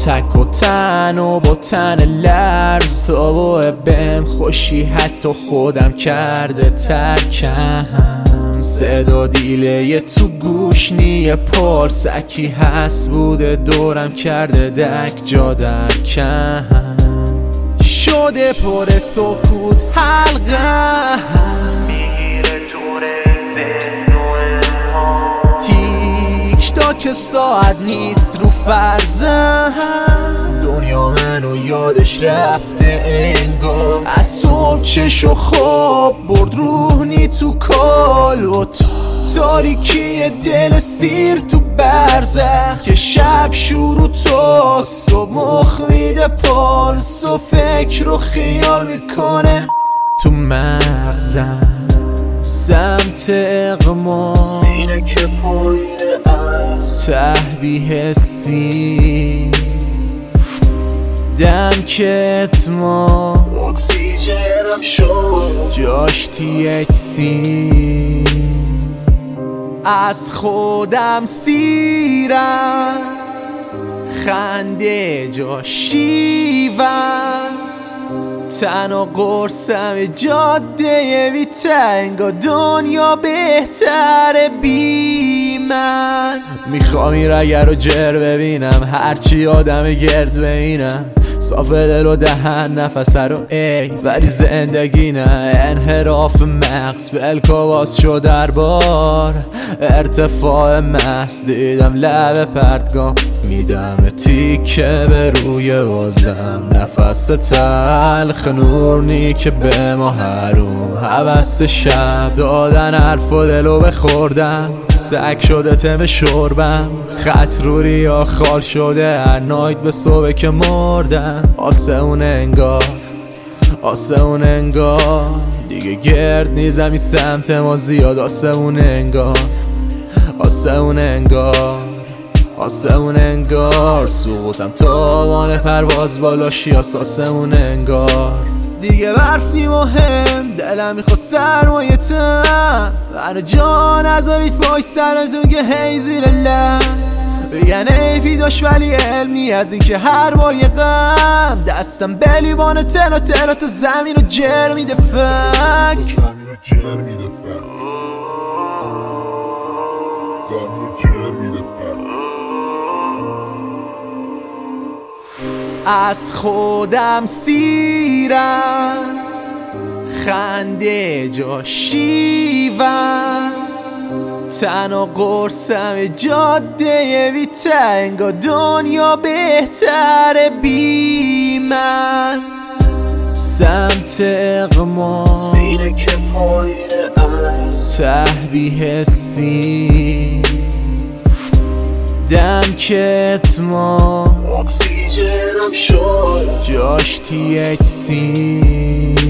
تک و تن و با تن لرز تا با بهم خوشی حتی خودم کرده ترکم صدا دیله تو گوش نیه پارسکی هست بوده دورم کرده دک جا در کم شده پر سکوت حلقه میگیره دور ذهن و تیک تا که ساعت نیست رو فرزن دنیا منو یادش رفته انگار از صبح چشو خواب برد روحنی تو کال و تاریکی دل سیر تو برزخ که شب شروع تو صبح مخ میده پالس و فکر و خیال میکنه تو مغزم سمت اقما سینه که پایین از تهبی حسی دم که اتما اکسیژنم شد جاش THC از خودم سیرم خنده جا شیوم تن و قرصم جاده بی تنگا دنیا بهتره بی من میخوام این رگر رو جر ببینم هرچی آدم گرد ببینم صاف دل و دهن نفسه رو ولی زندگی نه انحراف مغز بلکا باز شد در بار ارتفاع محض دیدم لب پرتگاه میدم تیکه به روی بازم نفس تلخ نورنی که به ما حروم حوست شب دادن حرف و دلو بخوردم سگ شده تم شربم خط رو ریا خال شده هر نایت به صبح که مردم آسمون انگار دیگه گرد نیزمی سمت ما زیاد آسمون انگار سقوطم تاوان پرواز بالا شیاس آسمون انگار دیگه برف نی مهم دلم میخواد سرمایه تم منو جا نذارید پای سرتون که هی زیر لم بگن ایفی داشت ولی علمی از این که هر بار یه غم دستم بلیوان تلا تو زمین رو جر میده فک از خودم سیرم خنده جا شیوم تن و قرصم جاده بی تنگا دنیا بهتره بی من سمت اقما سینه که پایین از تهبی حسی دم که اتما اکسیژنم شد جاش THC